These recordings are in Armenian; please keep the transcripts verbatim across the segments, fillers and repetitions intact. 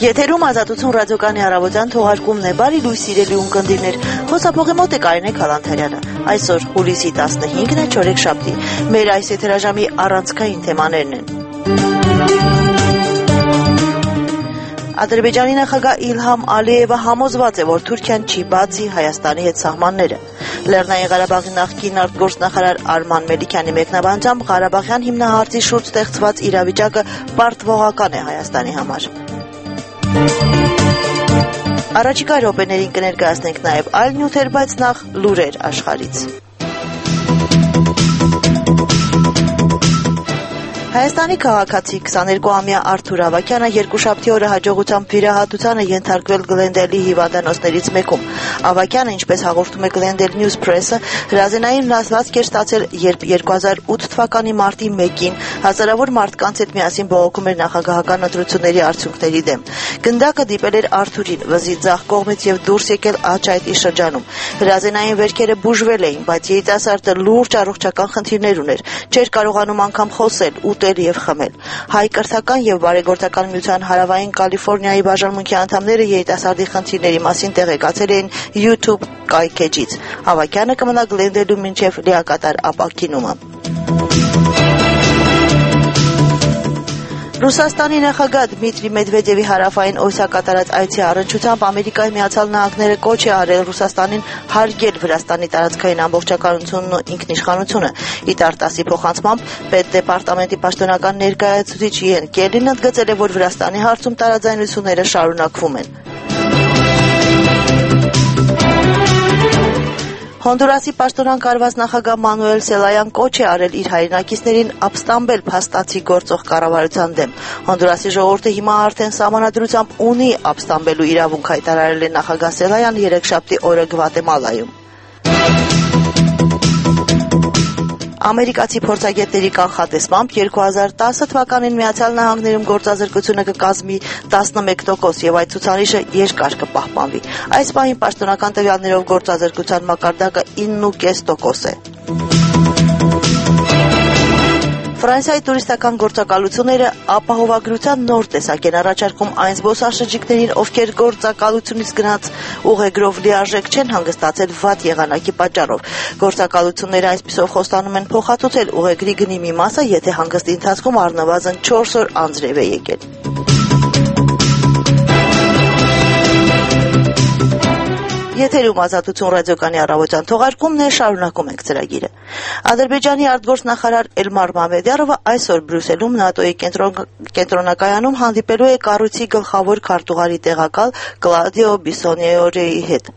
Եթերում ազատություն ռադիոկայանի առավոտյան թողարկումն է։ Բարի լույս սիրելի ունկնդիրներ, խոսափողի մոտ է Կարինե Քալանթարյանը։ Այսօր հուլիսի տասնհինգն է, չորեքշաբթի։ Մեր այս եթերաժամի առանցքային թեմաներն են. Ադրբեջանի նախագահ Իլհամ Ալիևը համոզված է, որ Թուրքիան չի բացի Հայաստանի հետ սահմանները։ Լեռնային Ղարաբաղի նախկին արտգործնախարար Արման Մելիքյանի մեկնաբանությամբ Ղարաբաղյան հիմնահարցի շուրջ ստեղծված իրավիճակը պարտվողական է Հայաստանի համար։ Առաջիկա րոպեներին կներկայացնենք նաև այլ նյութեր, բայց նախ լուրեր աշխարհից։ Հայաստանի քաղաքացի քսաներկուամյա Արթուր Ավագյանը երկուշաբթի օրը հաջողությամբ վիրահատության է ենթարկվել Գլենդելի հիվանդանոցներից մեկում։ Ավագյանը, ինչպես հաղորդում է Glendale News Press-ը, հրազենային վնասվածք էր ստացել, երբ երկու հազար ութ թվականի մարտի մեկին հազարավոր մարդկանց հետ միասին բողոքում էր նախագահական ընտրությունների արդյունքների դեմ։ Գնդակը դիպել էր Արթուրին վզի ձախ կողմից եւ դուրս եկել Աչայտի շրջանում։ Հրազենային վերքերը բուժվել էին, բայց երիտասարդը լուրջ առողջական խնդիրներ ուներ, չէր կարողանում անգամ խոսել, ուտել եւ խմել։ Հայ կրթական եւ բարեգործական միության հարավային Կալիֆոռնիայի բաժանմունքի անդամները երիտասարդի խնդիրների մասին տեղեկացել էին YouTube կայքեջից։ Ավագյանը կմնա Գլենդելում մինչեւ լիակատար ապաքինումը։ Ռուսաստանի նախագահ Դմիտրի Մեդվեդևի հարավային Օսիա կատարած այցի առնչությամբ Ամերիկայի Միացյալ Նահանգները կոչ է արել Ռուսաստանին հարգել Վրաստանի տարածքային ամբողջականությունն ու ինքնիշխանությունը։ Իտարտասի փոխանցմամբ պետդեպարտամենտի պաշտոնական ներկայացուցիչ Յեն Կելին ընդգծել է, որ Վրաստանի հարցում տարաձայնությունները շարունակվում են։ Հոնդուրասի պաշտոնան կարված նախագահ Մանուել Սելայան կոչ է արել իր հայրենակիցներին ապստամբել փաստացի գործող կառավարության դեմ։ Հոնդուրասի ժողովուրդը հիմա արդեն սահմանադրությամբ ունի ապստամբելու իրավունք, հայտարարել է նախագահ Սելայան երեքշաբթի օրը Գվատեմալայում։ Ամերիկացի փորձագետների կանխատեսմամբ երկու հազար տասը թվականին Միացյալ Նահանգներում գործազրկությունը կկազմի տասնմեկ տոկոս եւ այդ ցուցանիշը երկար կպահպանվի։ Այս պահին պաշտոնական տվյալներով գործազրկության մակարդակը ինը կես տոկոս է։ Ֆրանսիայի տուրիստական գործակալությունները ապահովագրության նոր տեսակ են առաջարկում այն զբոսաշրջիկներին, ովքեր գործակալությունից գնաց ուղեգրով լիարժեք չեն հանգստացել վատ եղանակի պատճառով։ Գործակալությունները այսպիսով խոստանում են փոխհատուցել ուղեգրի գնի մի մասը, եթե հանգստի ընթացքում առնվազն չորս օր անձրև է եկել։ Եթերում ազատություն ռադիոկայանի առավոտյան թողարկումն է, շարունակում ենք ծրագիրը։ Ադրբեջանի արտգործնախարար Էլմար Մամեդյարովը այսօր Բրյուսելում ՆԱՏՕ-ի կենտրոնակայանում հանդիպելու է կառույցի գլխավոր քարտուղարի տեղակալ Կլադիո Բիսոնիորեի հետ։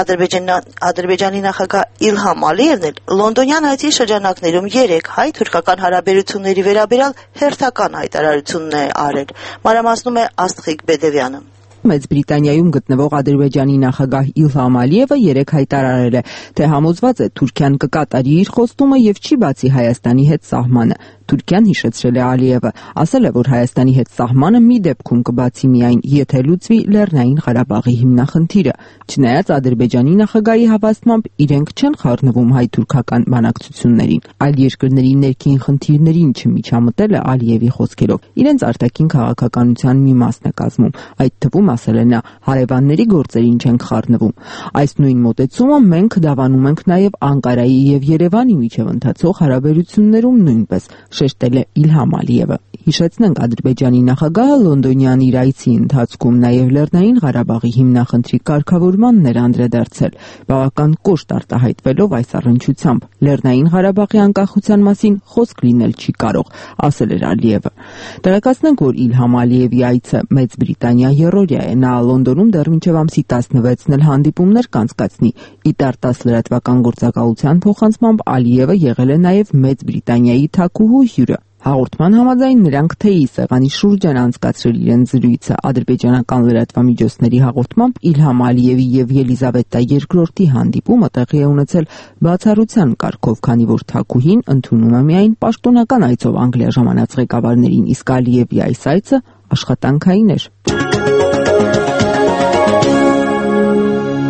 Ադրբեջանի նախագահ Իլհամ Ալիևն էլ լոնդոնյան այցի շրջանակներում երեք հայ-թուրքական հարաբերությունների վերաբերյալ հերթական հայտարարությունն է արել։ Մանրամասնում է Աստղիկ Բեդևյանը։ Մեծ Բրիտանիայում գտնվող Ադրբեջանի նախագահ Իլհամ Ալիևը երեք հայտարարել է, թե համոզված է Թուրքիան կկատարի իր խոստումը եւ չի բացի Հայաստանի հետ սահմանը։ Թուրքիան, հիշեցրել է Ալիևը, ասել է, որ Հայաստանի հետ սահմանը մի դեպքում կբացի միայն, եթե լուծվի Լեռնային Ղարաբաղի հիմնախնդիրը։ Չնայած Ադրբեջանի նախագահի հավաստմամբ իրենք չեն խառնվում հայ-թուրքական բանակցություններին, այլ երկրների ներքին խնդիրներին չմիջամտելը Ալիևի խոսքերով իրենց արտաքին քաղաքականության մի մասն է կազմում, այդ թվում, ասել է նա, հարևանների գործերին չենք խառնվում։ Այս նույն մոտեցումը մենք դավանում ենք նաև Անկարայի եւ Երևանի միջև ընթացող հարաբերություններում նույնպես, շեշտել է Իլհամ Ալիևը։ Հիշեցնենք, Ադրբեջանի նախագահը լոնդոնյան իր այցի ընթացքում նաև Լեռնային Ղարաբաղի հիմնախնդրի կարգավորմանն էր անդրադարձել, բավական կոշտ արտահայտվելով այս առնչությամբ։ Լեռնային Ղարաբաղի անկախության մասին խոսք լինել չի կարող, ասել էր Ալիևը։ Տեղեկացնենք, որ Իլհամ Ալիևի այցը Մեծ Բրիտանիա եռօրյա է, նա Լոնդոնում դեռ մինչև ամսի տասնվեցն էլ հանդիպումներ կանցկացնի։ Իտարտաս լրատվական գործակալության փոխանցմամբ Ալիևը եղել է նաև Մեծ Բրիտանիայի թագուհու հյուրը։ Հաղորդման համաձայն նրանք թեյի սեղանի շուրջ են անցկացրել իրենց զրույցը։ Ադրբեջանական լրատվամիջոցների հաղորդմամբ Իլհամ Ալիևի եւ Ելիզավետա երկրորդի հանդիպումը տեղի է ունեցել բացառության կարգով, քանի որ թագուհին ընդունում է միայն պաշտոնական այցով Անգլիա ժամանած ղեկավարներին, իսկ Ալիևի այս այցը աշխատանքային էր։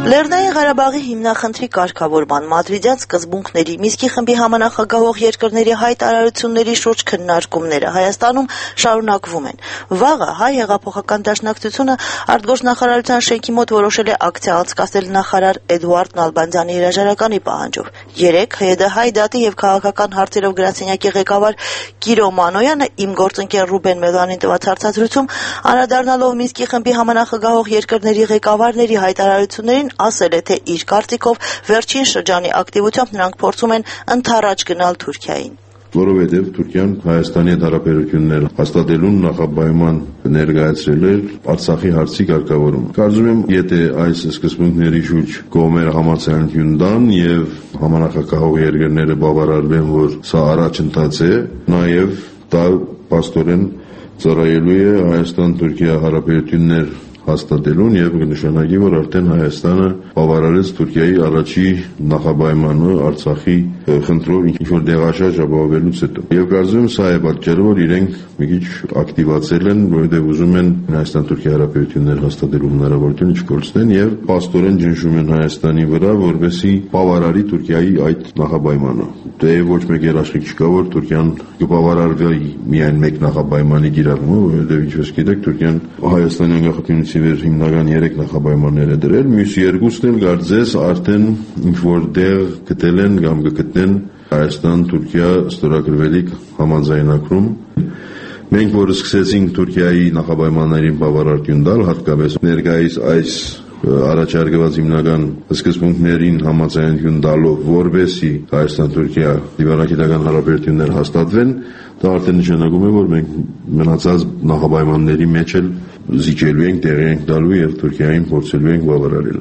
Լեռնային Ղարաբաղի հիմնախնդրի կարգավորման մադրիդյան սկզբունքների Մինսկի խմբի համանախագահող երկրների հայտարարությունների շուրջ քննարկումները Հայաստանում շարունակվում են։ Վաղը հայ հեղափոխական դաշնակցությունը արտգործնախարարության շենքի մոտ որոշել է ակցիա անցկացնել նախարար Էդուարդ Նալբանդյանի հրաժարականի պահանջով։ Երեկ ՀՅԴ-Հայ դատի եւ քաղաքական հարցերով գրասենյակի ղեկավար Կիրո Մանոյանը իմ գործընկեր Ռուբեն Մելանին տված հարցազրույցում անդրադառնալով Մինսկի խմբի համանախագահող երկրների ղեկավարների հայտարարություններին ասել է, թե իր կարծիքով վերջին շրջանի ակտիվությամբ նրանք փորձում են ընդառաջ գնալ Թուրքիային։ Որովհետև Թուրքիան Հայաստանի հետ հարաբերությունները հաստատելուն նախապայման ներկայացրել էր Արցախի հարցի կարգավորումը։ Կարծում եմ, եթե այս սկզբունքների շուրջ կողմերը համաձայնություն տան եւ համանախագահող երկրները բավարարվեն, որ սա առաջընթաց է, նաեւ դա պաստորեն ծառայելու է Հայաստան-Թուրքիա հարաբերություններ հաստատելուն եւ կնշանակի, որ արդեն Հայաստանը բավարարեց Թուրքիայի առաջի նախապայմանը Արցախի խնդրով ինչ-որ դեղաշարժ ապահովելուց հետո։ Եվ կարծում եմ սա է պատճառը, որ իրենք մի քիչ ակտիվացել են, որովհետեւ ուզում են Հայաստան-Թուրքիա հարաբերություններ հաստատելու հնարավորություն չկորցնեն եւ պաստորեն ճնշում են Հայաստանի վրա, որպեսզի բավարարի Թուրքիայի այդ նախապայմանը։ Դե ոչ մեկ երաշխիք չկա, որ Թուրքիան կբավարարվի միայն մեկ նախապայմանի կիրառումը, որովհետեւ ինչպես գիտեք, Թուրքիան Հայաստանի անկախությունից վեր հիմնական երեք նախապայմաններ է դրել, մյուս երկուսն էլ կարծես արդեն ինչ-որ դեղ գտել են կամ կգտնեն Հայաստան-Թուրքիա ստորագրվելիք համաձայնագրում։ Մենք որ սկսեցինք Թուրքիայի նախապայմաններին բավարարություն տալ, հատկապես ներկայիս այս առաջարկված հիմնական սկզբունքներին համաձայնություն տալով, որպեսզի Հայաստան-Թուրքիա դիվանագիտական հարաբերություններ հաստատվեն, դա արդեն նշանակում է, որ մենք մնացած նախապայմանների մեջ էլ զիջելու ենք, տեղի ենք տալու եւ Թուրքիային փորձելու ենք բավարարել։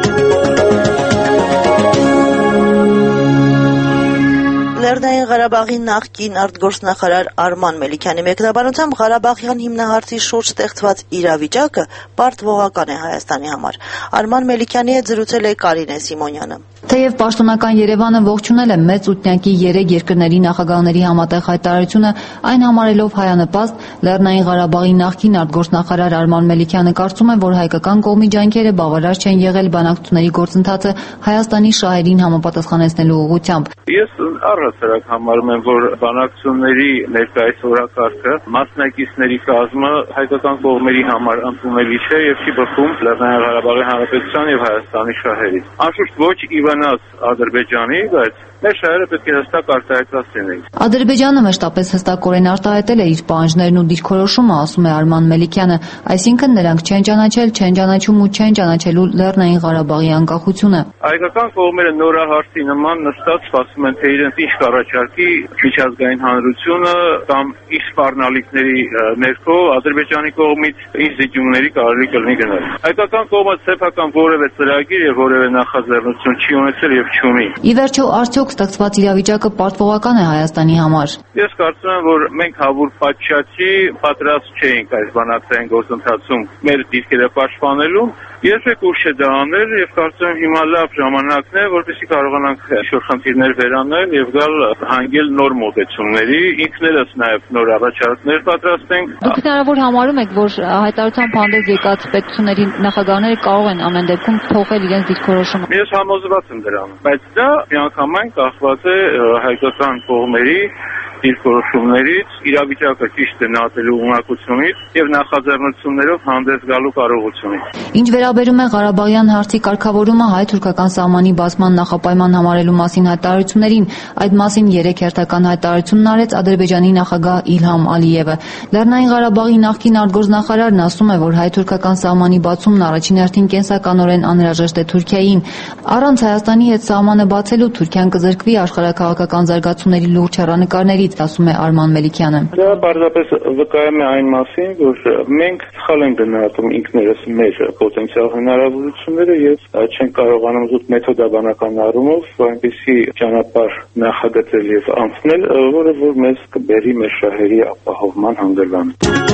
Լեռնային Ղարաբաղի նախկին արտգործնախարար Արման Մելիքյանի մեկնաբանությամբ Ղարաբաղյան հիմնահարցի շուրջ ստեղծված իրավիճակը պարտվողական է Հայաստանի համար։ Արման Մելիքյանի հետ զրուցել է Կարինե Սիմոնյանը։ Թեև պաշտոնական Երևանը ողջունել է մեծ ութնյակի երեք երկրների նախագահների համատեղ հայտարարությունը, այն համարելով հայանպաստ, Լեռնային Ղարաբաղի նախկին արտգործնախարար Արման Մելիքյանը կարծում է, որ հայկական կողմի ջանքերը բավարար չեն եղել բանակցությունների գործընթացը Հայաստանի շահերին համապատասխանեցնելու ուղղությամբ։ Ես առհասարակ համարում եմ, որ բանակցությունների ներկայիս օրակարգը մասնակիցների կազմը հայկական կողմերի համար ընդունելի չէ եւ չի բխում Լեռնային Ղարաբաղի Հանրապետության եւ Հայաստանի շահերից։ Անշուշտ ոչ իվանաց Ադրբեջանի, բայց մեր շահերը պետք է հստակ արտահայտված լինեն։ Ադրբեջանը մշտապես հստակորեն արտահայտել է իր պահանջներն ու դիրքորոշումը, ասում է Արման Մելիքյանը, այսինքն նրանք չեն ճանաչել, չեն ճանաչում ու չեն ճանաչելու Լեռնային Ղարաբաղի անկախությունը։ Հայկական կողմերը նորահարցի նման նստած սպասում են, թե իրենց ինչ կառաջարկի միջազգային հանրությունը կամ ինչ սպառնալիքների ներքո Ադրբեջանի կողմից ինչ զիջումների կարելի կլինի գնալ։ Հայկական կողմը սեփական որևէ ծրագիր եւ որևէ նախաձեռնություն չի ունեցել եւ չունի։ Ի վերջո, արդյոք ստեղծված իրավիճակը պարտվողական է Հայաստանի համար։ Ես կարծում եմ, որ մենք հավուր պատշաճի պատրաստ չէինք այս բանակցային գործընթացում մեր դիրքերը պաշտպանելու, երբեք ուշ է դա անել եւ կարծում եմ հիմա լավ ժամանակն է, որպեսզի կարողանանք ինչ-որ խնդիրներ վերանել եւ գալ հանգել նոր մոտեցումների, ինքներս նաեւ նոր առաջարկներ պատրաստենք։ Դուք հնարավոր համարում եք, որ հայտարարությամբ հանդես եկած պետությունների նախագահները կարող են ամեն դեպքում թողել իրենց դիրքորոշումը։ Ես համոզված եմ դրանում, բայց դա միանգամայն կախված է հայկական կողմերի դիրքորոշումներից, իրավիճակը ճիշտ է նատելու ունակությունից եւ նախաձեռնություններով հանդես գալու կարողությունից։ Ինչ վերաբերում է Ղարաբաղյան հարցի կարգավորումը հայ-թուրքական սահմանի բացման նախապայման համարելու մասին հայտարարություններին, այդ մասին երեք հերթական հայտարարությունն արեց Ադրբեջանի նախագահ Իլհամ Ալիևը։ Լեռնային Ղարաբաղի նախկին արտգործնախարարն ասում է, որ հայ-թուրքական սահմանի բացումն առաջին հերթին կենսականորեն անհրաժեշտ է Թուրքիային։ Առանց Հայաստանի հետ սահմանը բացելու Թուրքիան կզրկվի աշխարհաքաղաքական զարգացումների լուրջ հեռանկարներից, ասում է Արման Մելիքյանը։ Դա պարզապես վկայում է այն մասին, որ մենք սխալ ենք գնահատում ինքներս մեր պոտենցիալ հնարավորությունները եւ չենք կարողանում զուտ մեթոդաբանական առումով այնպիսի ճանապարհ նախագծել եւ անցնել, որը որ մեզ կբերի մեր շահերի ապահովման հանգրվան։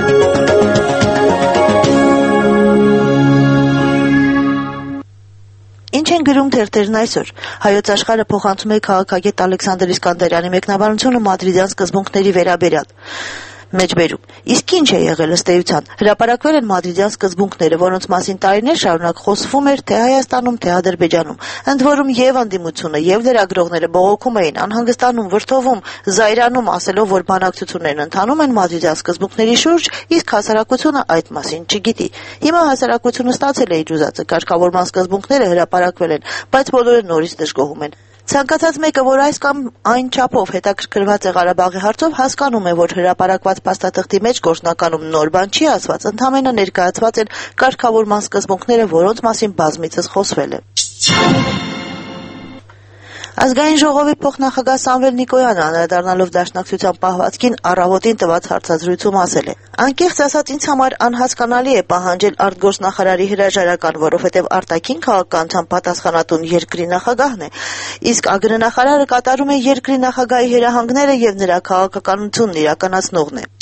Ինչ են գրում թերթերն այսօր։ Հայոց աշխարհը փոխանցում է քաղաքագետ Ալեքսանդր Իսկանդարյանի մեկնաբանությունը մադրիդյան սկզբունքների վերաբերյալ։ Մեջբերում. իսկ ինչ է եղել ըստ էության։ Հրապարակվել են մադրիդյան սկզբունքները, որոնց մասին տարիներ շարունակ խոսվում էր թե Հայաստանում, թե Ադրբեջանում։ Ընդ որում եւ անդիմությունը, եւ լրագրողները բողոքում էին, անհանգստանում, վրդովում, զայրանում, ասելով, որ բանակցություններն ընթանում են մադրիդյան սկզբունքների շուրջ, իսկ հասարակությունը այդ մասին չգիտի։ Հիմա հասարակությունը ստացել է իր ուզածը, կարգավորման սկզբունքները հրապարակվել են, բայց բոլորը նորից դժգոհում են։ Ցանկացած մեկը, որ այս կամ այն չափով հետաքրքրված է Ղարաբաղի հարցով, հասկանում է, որ հրապարակված փաստաթղթի մեջ գործնականում նոր բան չի ասված, ընդհանրապես ներկայացված են կարգավորման սկզբունքները, որոնց մասին բազմիցս խոսվել է։ Ազգային ժողովի փոխնախագահ Սամվել Նիկոյանը անդրադառնալով Դաշնակցության պահվածքին առավոտին տված հարցազրույցում ասել է. «Անկեղծ ասած, ինձ համար անհասկանալի է պահանջել արտգործնախարարի հրաժարական, որովհետև արտաքին քաղաքականության պատասխանատուն երկրի նախագահն է, իսկ ագրնախարարը կատարում է երկրի նախագահի հրահանգները եւ նրա քաղաքականությունն իրականացնողն է»։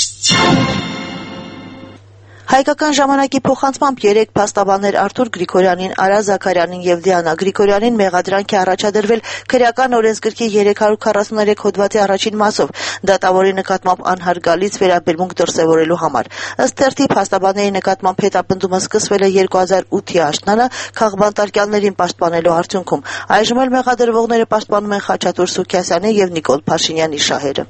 Հայկական ժամանակի փոխանցմամբ երեք փաստաբաններ Արթուր Գրիգորյանին, Արա Զաքարյանին եւ Դիանա Գրիգորյանին մեղադրանք է առաջադրվել քրեական օրենսգրքի երեք հարյուր քառասուներեք հոդվածի առաջին մասով դատավորի նկատմամբ անհարգալից վերաբերմունք դրսեւորելու համար։ Ըստ թերթի փաստաբանների նկատմամբ հետապնդումը սկսվել է երկու հազար ութի աշնանը քաղբանտարկյալներին պաշտպանելու արդյունքում։ Այժմ էլ մեղադրվողները պաշտպանում են Խաչատուր Սուքիասյանի եւ Նիկոլ Փաշինյանի շահերը։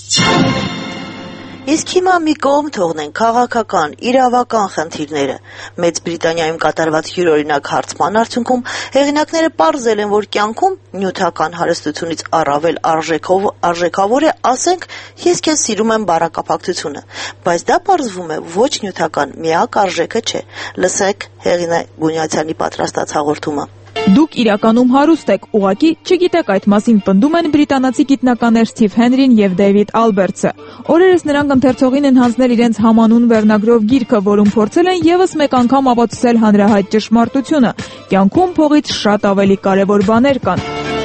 Իսկ հիմա մի կողմ թողնեն քաղաքական, իրավական խնդիրները։ Մեծ Բրիտանիայում կատարված յուրօրինակ հարցման արդյունքում հեղինակները պարզել են, որ կյանքում նյութական հարստությունից առավել արժեքով արժեքավոր է, ասենք, ես քեզ սիրում եմ բառակապակցությունը, բայց դա պարզվում է ոչ նյութական, միակ արժեքը չէ։ Լսեք հեղինակ Գունյացյանի պատրաստած հաղորդումը։ Դուք իրականում հարուստ եք, ուղղակի չգիտեք այդ մասին, պնդում են բրիտանացի գիտնականներ Սթիվ Հենրին եւ Դեյվիդ Ալբերտսը։ Օրերս նրանք ընթերցողին են հանձնել իրենց համանուն վերնագրով գիրքը, որում փորձել են եւս մեկ անգամ ապացուցել հանրահայտ ճշմարտությունը։ Կյանքում փողից շատ ավելի կարեւոր բաներ կան։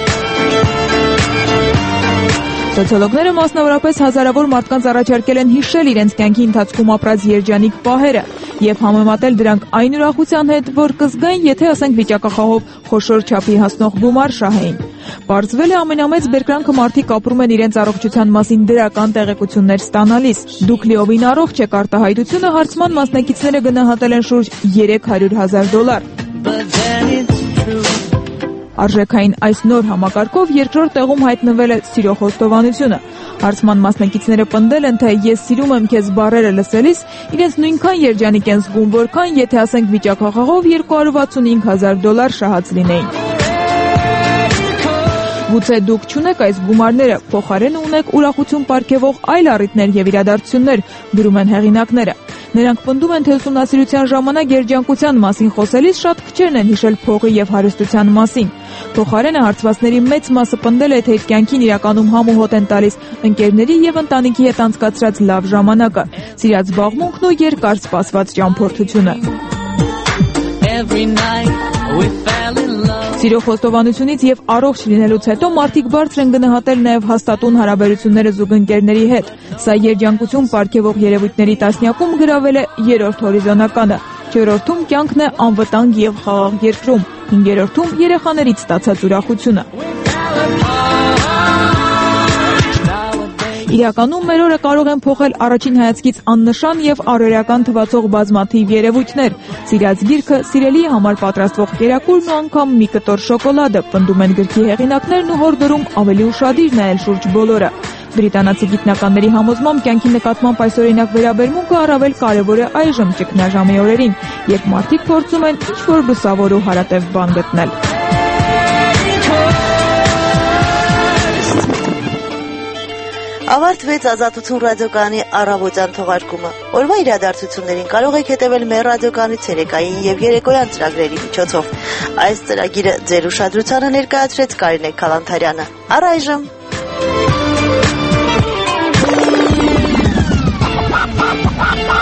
Սոցիոլոգները մասնավորապես հազարավոր մարդկանց առաջարկել են հիշել իրենց կյանքի ընթացքում ապրած երջանիկ պահերը եւ համեմատել դրանք այն ուրախության հետ, որ կզգային, եթե ասենք վիճակախաղով խոշոր չափի հասնող գումար շահեին։ Պարզվել է ամենամեծ բերկրանքը մարդիկ ապրում են իրենց առողջության մասին դրական տեղեկություններ ստանալիս։ Դուք լիովին առողջ եք արտահայտությունը հարցման մասնակիցները գնահատել են շուրջ երեք հարյուր հազար դոլար։ Արժեքային այս նոր համակարգով երկրորդ տեղում հայտնվել է սիրո խոստովանությունը։ Հարցման մասնակիցները պնդել են, թե ես սիրում եմ քեզ բառերը լսելիս, իրենց նույնքան երջանիկ են զգում, որքան եթե ասենք վիճակախաղով երկու հարյուր վաթսունհինգ հազար դոլար շահած լինեին։ Գուցե դուք չունեք այս գումարները, փոխարենը ունեք ուրախություն պարգևող այլ առիթներ եւ իրադարձություններ, գրում են հեղինակները։ Նրանք պնդում են, թե ուսումնասիրության ժամանակ երջանկության մասին խոսելիս շատ քչերն են հիշել փողի եւ հարստության մասին։ Փոխարենը հարցվածների մեծ մասը պնդել է, թե իր կյանքին իրականում համ ու հոտ են տալիս ընկերների եւ ընտանիքի հետ անցկացրած լավ ժամանակը, սիրած զբաղմունքն ու երկար սպասված ճամփորդությունը։ Սիրո խոստովանությունից եւ առողջ լինելուց հետո մարդիկ բարձր են գնահատել նաեւ հաստատուն հարաբերությունները զուգընկերների հետ։ Սա երջանկություն պարգևող երևույթների տասնյակում գրավել է երրորդ հորիզոնականը։ Չորրորդում կյանքն է անվտանգ եւ խաղաղ երկրում։ Հինգերորդում երեխաներից ստացած ուրախությունը։ Իրականում մեր օրը կարող են փոխել առաջին հայացքից աննշան եւ առօրեական թվացող բազմաթիվ երևույթներ։ Սիրած գիրքը, սիրելիի համար պատրաստվող կերակուրն ու անգամ մի կտոր շոկոլադը, պնդում են գրքի հեղինակներն ու հորդորում ավելի ուշադիր նայել շուրջ բոլորը։ Բրիտանացի գիտնականների համոզմամբ կյանքի նկատմամբ այսօրինակ վերաբերմունքը առավել կարևոր է այժմ ճգնաժամի օրերին, երբ մարդիկ փորձում են ինչ-որ լուսավոր ու հարատև բան գտնել։ Ավարտվեց Ազատություն ռադիոկայանի առավոտյան թողարկումը։ Օրվա իրադարձություններին կարող եք հետևել մեր ռադիոկայանի ցերեկային եւ երեկոյան ծրագրերի միջոցով։ Այս ծրագիրը ձեր ուշադրությանը ներկայացրեց Կարինե Քալանթարյանը։ Առայժմ